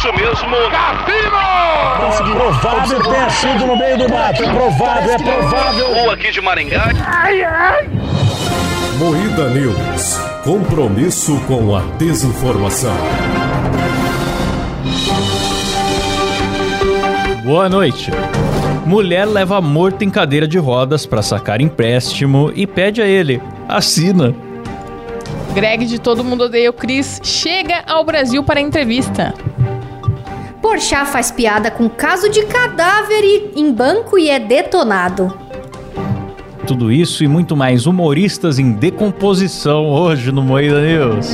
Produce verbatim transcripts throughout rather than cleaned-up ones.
isso mesmo, cassino! Provável ter sido no meio do mato. É provável, é provável. Ou aqui de Maringá. Moída News. Compromisso com a desinformação. Boa noite. Mulher leva morto em cadeira de rodas para sacar empréstimo e pede a ele: assina. Greg de Todo Mundo Odeia o Chris chega ao Brasil para entrevista. Porchat faz piada com caso de cadáver em banco e é detonado. Tudo isso e muito mais humoristas em decomposição hoje no Moída News.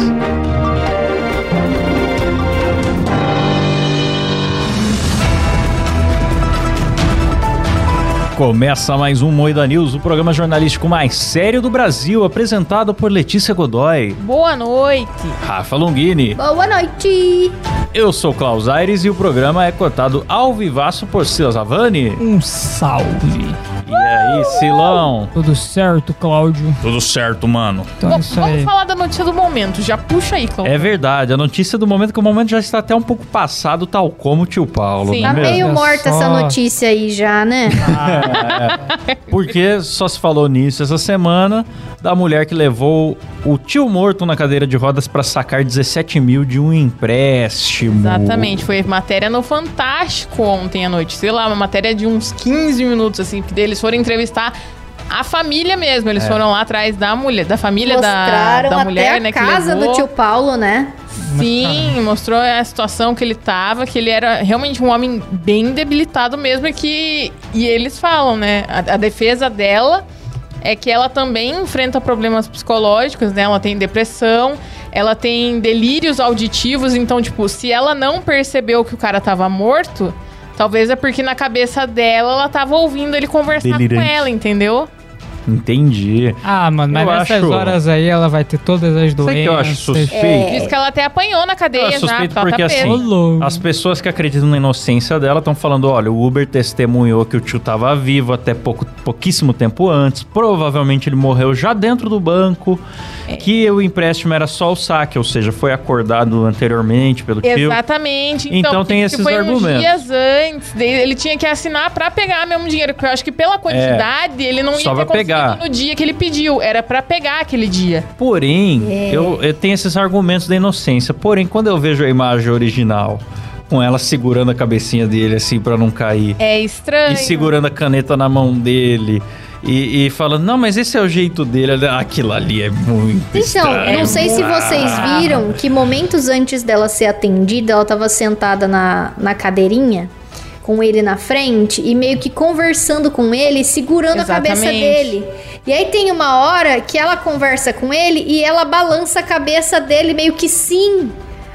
Começa mais um Moída News, o programa jornalístico mais sério do Brasil, apresentado por Letícia Godoy. Boa noite. Rafa Longini. Boa noite. Eu sou Klaus Aires e o programa é cotado ao vivaço por Silas Havani. Um salve. E aí, Silão? Tudo certo, Cláudio? Tudo certo, mano. Então, Bom, isso vamos aí. falar da notícia do momento. Já puxa aí, Cláudio. É verdade, a notícia do momento que o momento já está até um pouco passado, tal como o tio Paulo. Sim. Não é Tá mesmo? meio Olha morta só. essa notícia aí já, né? É, porque só se falou nisso essa semana da mulher que levou o tio morto na cadeira de rodas para sacar dezessete mil de um empréstimo. Exatamente, foi matéria no Fantástico ontem à noite. Sei lá, uma matéria de uns quinze minutos, assim, que eles foram entrevistar a família mesmo. Eles É. foram lá atrás da mulher, da família da, Mostraram da mulher, até a né? casa que levou. do tio Paulo, né? Sim, mostrou a situação que ele tava, que ele era realmente um homem bem debilitado mesmo e que... E eles falam, né? A, a defesa dela é que ela também enfrenta problemas psicológicos, né? Ela tem depressão, ela tem delírios auditivos, então, tipo, se ela não percebeu que o cara tava morto, talvez é porque na cabeça dela ela tava ouvindo ele conversar Delirante. com ela, entendeu? Entendi. Ah, mano, mas Eu nessas acho- horas aí ela vai ter todas as Sabe doenças. o que eu acho suspeito? Diz que ela até apanhou na cadeia Eu já, suspeito ela porque tá assim, Ô, presa. louco. as pessoas que acreditam na inocência dela estão falando, olha, o Uber testemunhou que o tio tava vivo até pouco, pouquíssimo tempo antes, provavelmente ele morreu já dentro do banco, É. que o empréstimo era só o saque, ou seja, foi acordado anteriormente pelo tio. Exatamente. Então tem que esses foi argumentos. uns dias antes, daí ele tinha que assinar pra pegar mesmo dinheiro, porque eu acho que pela quantidade ele não ia só ter pra pegar. conseguido no dia que ele pediu, era pra pegar aquele dia. Porém, É. eu, eu tenho esses argumentos da inocência, porém, quando eu vejo a imagem original, com ela segurando a cabecinha dele assim pra não cair, É estranho. e segurando a caneta na mão dele, e, e falando, não, mas esse é o jeito dele, aquilo ali é muito Então, estranho. não sei se vocês Ah. viram que momentos antes dela ser atendida, ela tava sentada na, na cadeirinha, com ele na frente, e meio que conversando com ele, segurando Exatamente. a cabeça dele. E aí tem uma hora que ela conversa com ele e ela balança a cabeça dele meio que sim.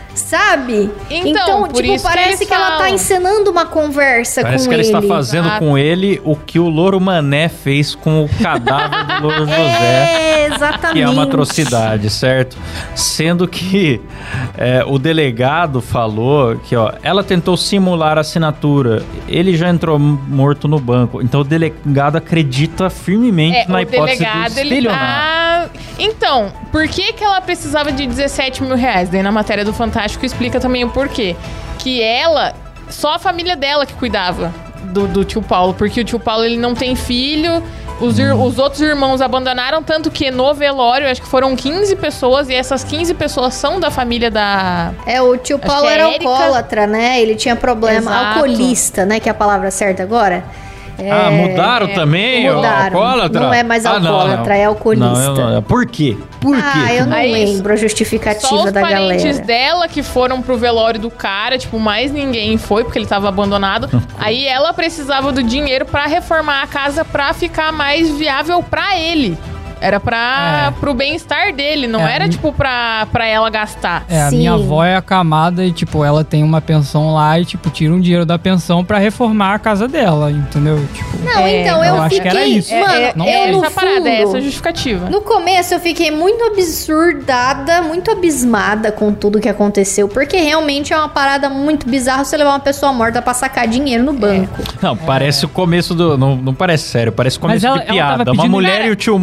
Sabe? Então, por tipo, isso que parece eles que, ela tá falam. encenando uma conversa Parece com que ela ele. está fazendo Exato. com ele o que o Louro Mané fez com o cadáver do Louro José. É, exatamente. Que é uma atrocidade, certo? Sendo que é, o delegado falou que, ó, ela tentou simular a assinatura, ele já entrou morto no banco, então o delegado acredita firmemente É, na o hipótese delegado, do ele estelionato. tá... Então, por que que ela precisava de dezessete mil reais? Daí na matéria do Fantástico explica também o porquê. Que ela, só a família dela que cuidava do, do tio Paulo, porque o tio Paulo ele não tem filho, os, ir- os outros irmãos abandonaram, tanto que no velório, acho que foram quinze pessoas, e essas quinze pessoas são da família da... É, o tio Acho Paulo que é era Érica. alcoólatra, né? Ele tinha problema. Exato. Alcoolista, né? Que é a palavra certa agora. É, Ah, mudaram é, também? o mudaram. Alcoólatra? Não é mais Ah, não, alcoólatra, não. é alcoolista. Não, eu não. Por quê? Por Ah, quê? eu não Aí, lembro a Só justificativa os da parentes galera. dela que foram pro velório do cara, tipo, mais ninguém foi, porque ele tava abandonado. Aí ela precisava do dinheiro pra reformar a casa pra ficar mais viável pra ele. Era pra, É. pro bem-estar dele, não É, era, a mi- tipo, pra, pra ela gastar. É, a Sim. minha avó é acamada e, tipo, ela tem uma pensão lá e, tipo, tira um dinheiro da pensão pra reformar a casa dela, entendeu? Tipo, Não, É, então eu, eu acho que fiquei. era isso. Mano, é, não é eu no essa parada, é fundo, essa a justificativa. No começo eu fiquei muito absurdada, muito abismada com tudo que aconteceu, porque realmente é uma parada muito bizarra você levar uma pessoa morta pra sacar dinheiro no banco. Não, parece o começo do... Não, não parece sério, parece o começo Mas ela- de ela tava piada. Uma pedindo- mulher Cara, e o tio morto entram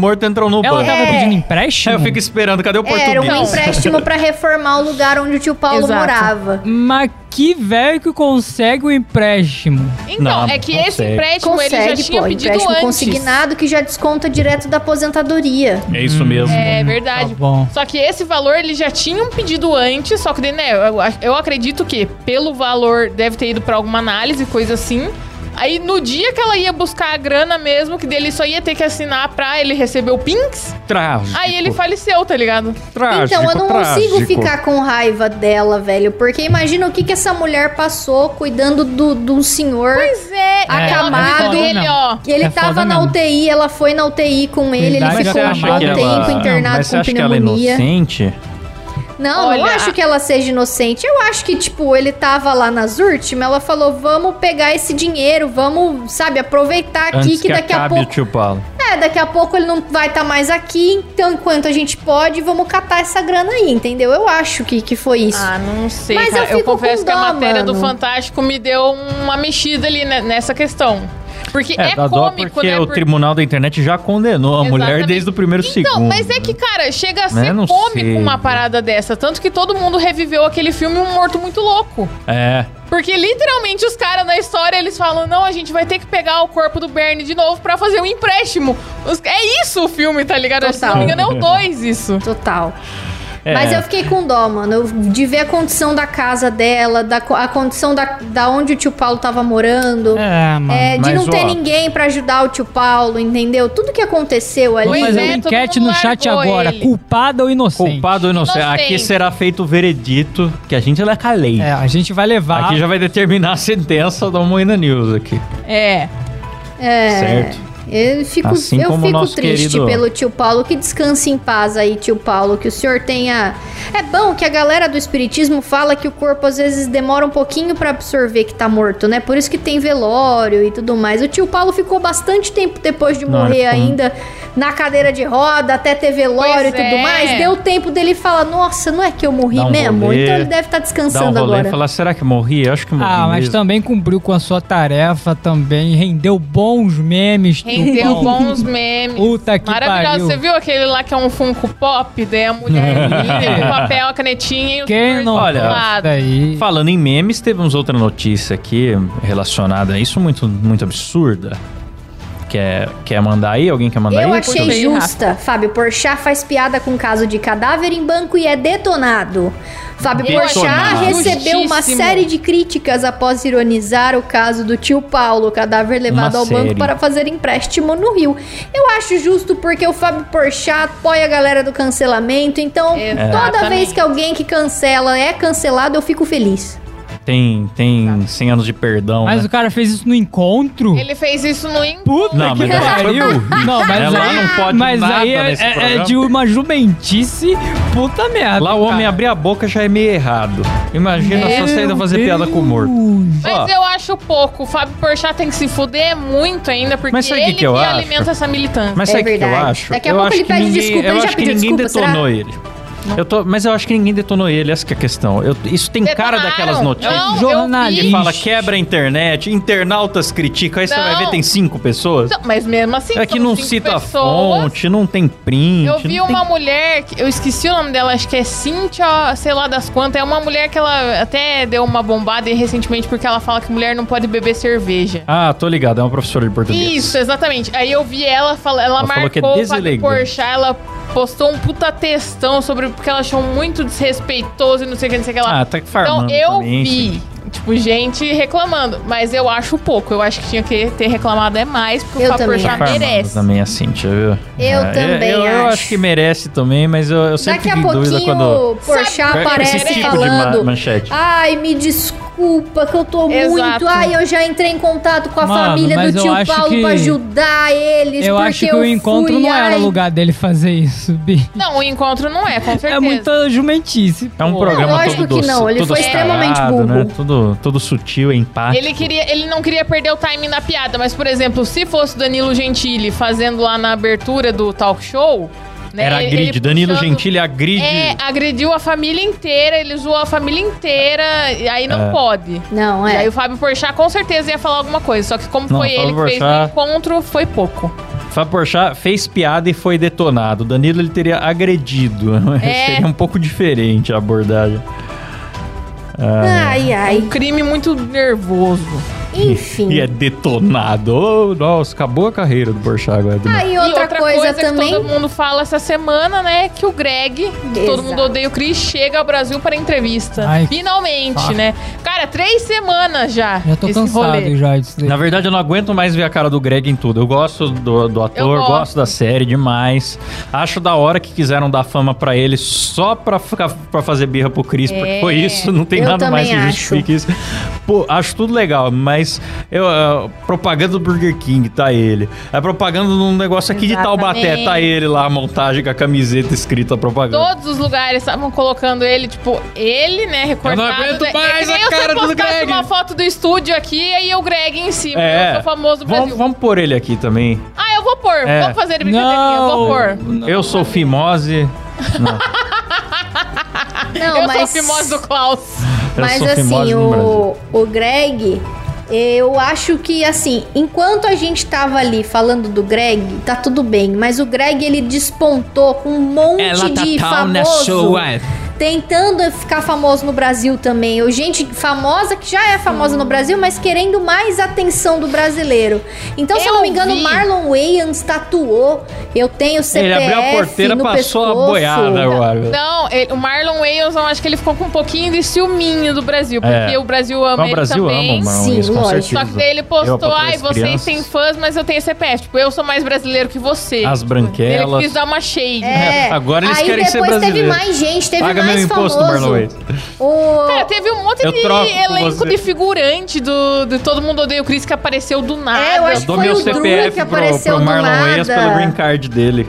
no Ela banco. tava É. pedindo empréstimo? Aí eu fico esperando, cadê o português? Era um empréstimo pra reformar o lugar onde o tio Paulo Exato. morava. Mas que velho que consegue o empréstimo? Então, Não, é que consegue. esse empréstimo ele já Consegue, tinha pô, pedido empréstimo antes. consignado que já desconta direto da aposentadoria. É isso mesmo. É verdade. Tá bom. Só que esse valor eles já tinham pedido antes, só que, né, eu, eu acredito que pelo valor deve ter ido pra alguma análise, coisa assim. Aí no dia que ela ia buscar a grana mesmo, que dele só ia ter que assinar pra ele receber o Pinks, Trágico. aí ele faleceu, tá ligado? Trágico, Então, eu não trágico. consigo ficar com raiva dela, velho. Porque imagina o que, que essa mulher passou cuidando do, do senhor. Pois é, Acamado. ela ficou ele, ó. Que ele É tava foda na mesmo. U T I, ela foi na U T I com ele, ele Verdade, Mas ficou você um acha bom que tempo ela... internado Mas você com acha que ela é pneumonia. inocente? Não, Olha, não acho que ela seja inocente. Eu acho que, tipo, ele tava lá nas últimas, ela falou, vamos pegar esse dinheiro, vamos, sabe, aproveitar aqui Antes que, que daqui a acabe o pouco... tio Paulo. É, daqui a pouco ele não vai estar mais aqui, então enquanto a gente pode, vamos catar essa grana aí, entendeu? Eu acho que, que foi isso. Ah, não sei, Mas cara. eu fico confesso com que a dó, matéria do mano. Fantástico me deu uma mexida ali né, nessa questão. Porque é, É, dá dó cômico, porque né? o Por- tribunal da internet já condenou a mulher Exatamente. desde o primeiro Então, segundo. mas é que, cara, chega a Né, ser não cômico sei. uma parada dessa. Tanto que todo mundo reviveu aquele filme Um Morto Muito Louco. É. Porque literalmente os caras na história, eles falam, não, a gente vai ter que pegar o corpo do Bernie de novo pra fazer um empréstimo. Os- É isso o filme, tá ligado? Se não me engano, é o dois isso. Total. É. Mas eu fiquei com dó, mano. Eu, de ver a condição da casa dela, da, co- a condição da, da onde o tio Paulo tava morando. É, mano. É, de mas, não ter ó, ninguém pra ajudar o tio Paulo, entendeu? Tudo que aconteceu ali. Vou Pois fazer é, uma todo enquete mundo no chat largou agora. ele. Culpado ou inocente? Culpado ou inocente. Inocente. Aqui será feito o veredito, que a gente lê com a lei. É, a gente vai levar. Aqui já vai determinar a sentença da Moína News aqui. É. É. Certo. Eu fico, Assim eu como o fico nosso triste querido- pelo tio Paulo. Que descanse em paz aí, tio Paulo. Que o senhor tenha... É bom que a galera do espiritismo fala que o corpo às vezes demora um pouquinho pra absorver que tá morto, né? Por isso que tem velório e tudo mais. O tio Paulo ficou bastante tempo depois de Não, morrer ele ficou- ainda na cadeira de roda, até ter velório Pois e tudo é. mais. Deu tempo dele falar, nossa, não é que eu morri Dá um mesmo? rolê, Então ele deve estar Dá um descansando rolê agora. e falar, será que morri? Eu acho que morri Ah, mas mesmo. também cumpriu com a sua tarefa também. Rendeu bons memes. tio Rendeu Paulo. bons memes. Puta que Maravilhoso. pariu. Você viu aquele lá que é um Funko Pop? Daí a mulher linda, com o papel, a canetinha e o Quem senhor não do Olha, lado. Daí. Falando em memes, temos outra notícia aqui relacionada a isso, muito, muito absurda. Quer, quer mandar aí? Alguém quer mandar Eu aí? achei Português, justa. Fábio Porchat faz piada com caso de cadáver em banco e é detonado. Fábio Detonado. Porchat recebeu uma Justíssimo. série de críticas após ironizar o caso do tio Paulo, o cadáver levado Uma ao série. banco para fazer empréstimo no Rio. Eu acho justo porque o Fábio Porchat apoia a galera do cancelamento, então toda Exatamente. vez que alguém que cancela é cancelado, eu fico feliz. Tem, tem cem anos de perdão, Mas né? o cara fez isso no encontro? Ele fez isso no encontro. Puta Não, que mas essa foi pariu. burrice. Não, mas Ela aí, não pode mas nada aí é, nesse é- é programa. de uma jumentice puta merda. Lá o homem cara. abrir a boca já é meio errado. Imagina só você ainda fazer piada com o morto. Mas Ó, eu acho pouco. O Fábio Porchat tem que se fuder muito ainda, porque Mas sabe o ele que que eu acho? alimenta essa militância. Mas É sabe o que eu verdade. acho? Daqui a eu pouco acho ele que pede ninguém, desculpa, eu ele já acho que pediu ninguém desculpa, detonou será? ele. Eu tô, mas eu acho que ninguém detonou ele, essa que é a questão. Eu- isso tem cara Detonaram. daquelas notícias. Não, eu Jornalista. vi. Que fala, quebra a internet, internautas criticam, aí você Não. vai ver, tem cinco pessoas. Não, mas mesmo assim, É que são não cinco cita a pessoas. fonte, não tem print. Eu vi não tem- uma mulher, que- eu esqueci o nome dela, acho que é Cíntia, sei lá das quantas. É uma mulher que ela até deu uma bombada aí recentemente porque ela fala que mulher não pode beber cerveja. Ah, tô ligado, é uma professora de português. Isso, exatamente. Aí eu vi ela, fala, ela, Ela falou que é marcou o Fábio deselegante. Porchat, ela postou um puta textão sobre porque ela achou muito desrespeitoso e não sei o que, não sei o que lá. Ah, tá então farmando eu também, vi, enfim. tipo, gente reclamando, mas eu acho pouco. Eu acho que tinha que ter reclamado é mais, porque Eu o Fábio também Porchat acho. Farmando merece. também a Cíntia, viu? Eu Ah, também eu, eu acho. acho que merece também, mas eu, eu sempre Daqui a fico em dúvida pouquinho quando... o Porchat Sabe- aparece esse tipo de falando ma- manchete. ai, me desculpa que eu tô Exato. muito, ai, eu já entrei em contato com a Mano, família mas do eu tio acho Paulo que- pra ajudar eles, Eu porque acho que eu o encontro fui, não era ai, o lugar dele fazer isso, Bi. Não, o encontro não é, com certeza. É muita jumentice. É um pô. programa lógico todo que não, doce, ele todo foi extremamente descarado, burro. né? Tudo, tudo sutil, empático. Ele, queria, ele não queria perder o timing da piada, mas, por exemplo, se fosse Danilo Gentili fazendo lá na abertura do talk show... Né, Era ele- grid, ele Danilo puxando- Gentili agride. É, agrediu a família inteira, ele zoou a família inteira, e aí não É. pode. Não, E aí é. o Fábio Porchat com certeza ia falar alguma coisa, só que como Não, foi Fábio ele que fez o Porchat- encontro, foi pouco. Fábio Porchat fez piada e foi detonado. O Danilo ele teria agredido. É. Seria um pouco diferente a abordagem. Ah, Ai, É ai. um crime muito nervoso. Enfim. e é detonado. Oh, nossa, acabou a carreira do Porchat agora. Ah, e E outra, coisa, também. que todo mundo fala essa semana, né? Que o Greg, de Todo Exato. Mundo Odeia o Chris, chega ao Brasil para entrevista. Ai, Finalmente, saco. né? Cara, três semanas já. Já tô esse cansado rolê. já disso daí. Na verdade, eu não aguento mais ver a cara do Greg em tudo. Eu gosto do, do ator, Eu gosto. gosto. da série demais. Acho da hora que quiseram dar fama pra ele só pra, ficar, pra fazer birra pro Chris, porque É. foi isso, não tem Eu nada mais que também justifique isso. Pô, acho tudo legal, mas eu, uh, propaganda do Burger King, tá ele. A propaganda num negócio aqui Exatamente. de Taubaté, tá ele lá, a montagem com a camiseta escrita propaganda. Todos os lugares estavam colocando ele, tipo, ele, né, recortado. Eu não aguento né? mais É que nem a cara eu do se postasse Greg. uma foto do estúdio aqui e aí o Greg em cima. É. Eu sou famoso do Vamos, Brasil. vamos pôr ele aqui também. Ah, eu vou pôr. É. Vamos fazer brincadeirinha, eu vou pôr. Não. Eu sou Fimose. Não, Não, eu mas. sou a fimose do Klaus. eu Mas sou assim, Fimose no Brasil. o, o Greg, eu acho que assim, enquanto a gente tava ali falando do Greg, tá tudo bem. Mas o Greg, ele despontou com um monte Ela tá de tão na famoso sua. tentando ficar famoso no Brasil também. Eu, gente famosa que já é famosa no Brasil, mas querendo mais atenção do brasileiro. Então, se eu Eu não me engano, vi. Marlon Wayans tatuou. Eu tenho C P F Ele abriu a porteira, no passou a pescoço. boiada agora. Não, ele- o Marlon Wayans, eu acho que ele ficou com um pouquinho de ciúminho do Brasil, porque É. o Brasil ama Mas o ele Brasil também. ama o Marlon Sim, Wayans, com lógico. certeza. Só que daí ele Eu postou, apatrei ai, as vocês crianças. têm fãs, mas eu tenho C P F. Tipo, eu sou mais brasileiro que você. As Tipo, branquelas. Ele quis dar uma shade. É. Agora eles Aí querem ser depois teve brasileiros. mais gente, teve Paga mais meu imposto, famoso. Marlon Wayans. O... Cara, teve um monte Eu de troco com elenco você. de figurante do, de Todo Mundo Odeia o Chris que apareceu do nada. É, eu acho Eu dou Foi meu o C Drew P F que pro, apareceu pro do Marlon Wayans nada. pelo green card dele.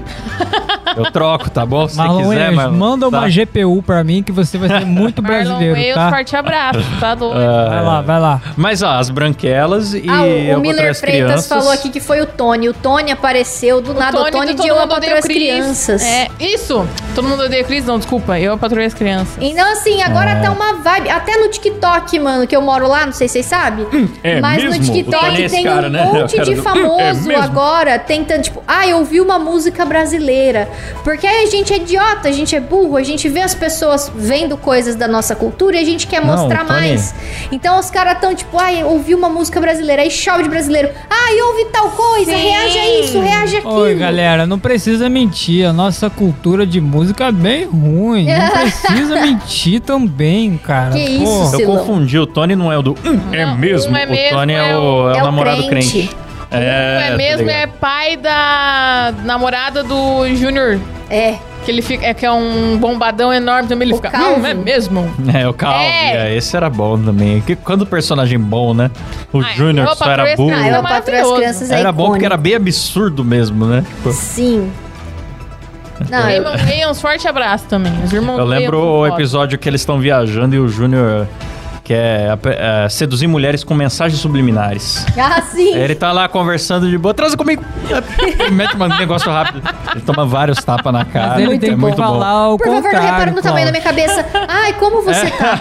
Eu troco, tá bom? Se Marlon quiser, Wayans, Marlon. manda tá. uma G P U pra mim que você vai ser muito Marlon brasileiro, Wayans, tá? forte abraço, tá doido. Ah, Vai lá, vai lá. Mas, ó, as branquelas e Ah, o, eu o vou Miller trazer as Freitas crianças. falou aqui que foi o Tony. O Tony apareceu do nada. O Tony, do de Todo Eu Mundo Odeia Patroa o as Chris. Crianças. É, isso. Todo Mundo Odeia o Chris, não, desculpa. Eu patrulhei as crianças. Então, assim, agora É. tá uma vibe. Até no TikTok, mano, que eu moro lá, não sei se vocês sabem. é mas mesmo? no O Tony é TikTok esse tem cara, um né? monte O cara de do- é famoso mesmo? agora tentando, tipo, ah, eu ouvi uma música brasileira. Porque aí a gente é idiota, a gente é burro, a gente vê as pessoas vendo coisas da nossa cultura e a gente quer Não, mostrar o Tony- mais. Então os caras tão, tipo, ah, eu ouvi uma música brasileira, aí chove de brasileiro. Ah, eu ouvi tal coisa, Sim. reage a isso, reage aquilo. Oi, galera, não precisa mentir. A nossa cultura de música é bem ruim. Não precisa mentir também, cara. Que isso, Porra. Eu Silão. confundi, o Tony não é o do. Hum, é Não, mesmo? um é o mesmo, Tony é, é o, é o é o namorado crente. crente. É, é tá mesmo, ligado. é pai da namorada do Júnior. É. Que ele fica, é que é um bombadão enorme também. Ele O fica, Calvo. hum, é mesmo? É, o Calvi, É. é, esse era bom também. Que, quando o personagem bom, né? O Ah, Júnior eu que só era patroei as burro. Ah, crianças. eu Patroa as maravilhoso. Crianças é Era bom porque era icônico. bem absurdo mesmo, né? Tipo, Sim. Não, eu... Raymond Wayans, forte abraço também. Os irmãos eu lembro Wayans o são foda. episódio que eles estão viajando e o Júnior quer é, seduzir mulheres com mensagens subliminares. Ah, sim. Aí ele tá lá conversando de boa, transa comigo. Ele mete um negócio rápido. Ele toma vários tapas na cara. Mas ele muito tem é que muito bom. falar o Por favor, não contrário, repara no tamanho da minha cabeça. Ai, como você tá?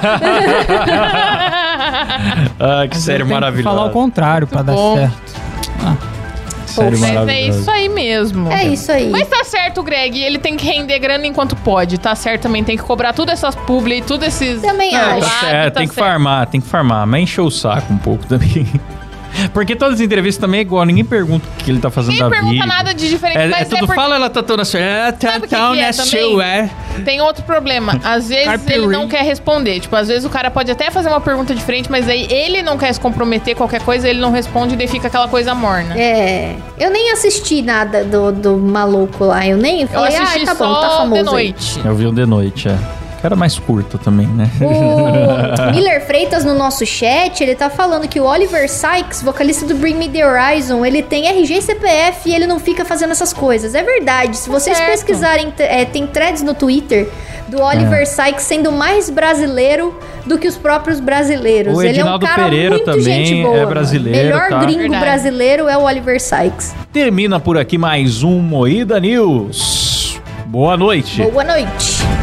Ah, que série Ele tem que maravilhosa. falar o contrário pra dar bom. certo. Série Mas é maravilhosa. isso aí mesmo. É isso aí. Mas tá certo, Greg. Ele tem que render grana enquanto pode. Tá certo também. Tem que cobrar tudo essas publi e tudo esses... Também Tá acho. certo, tá tem que certo. farmar, tem que farmar. Mas encheu o saco um pouco também. Porque todas as entrevistas também é igual, ninguém pergunta o que ele tá fazendo Ninguém da pergunta vida. nada de diferente. É, mas é tudo, porque fala, ela tá toda assim, é, tá Sabe o que tão que é na também? sua. tem outro problema. Às vezes Carpiri. ele não quer responder. Tipo, às vezes o cara pode até fazer uma pergunta diferente, mas aí ele não quer se comprometer qualquer coisa, ele não responde e daí fica aquela coisa morna. É. Eu nem assisti nada do, do maluco lá. Eu nem Eu falei, ah, assisti tá bom, só tá famoso. de aí. noite. Eu vi o de noite, é. Que era mais curto também, né? O Miller Freitas no nosso chat, ele tá falando que o Oliver Sykes, vocalista do Bring Me The Horizon, ele tem R G e C P F e ele não fica fazendo essas coisas. É verdade. Se vocês certo. pesquisarem, é, tem threads no Twitter do Oliver É. Sykes sendo mais brasileiro do que os próprios brasileiros. O ele é um Edinaldo cara Pereira muito também gente boa. é mano. brasileiro, Melhor tá? gringo Verdade. brasileiro é o Oliver Sykes. Termina por aqui mais um Moída News. Boa noite. Boa noite.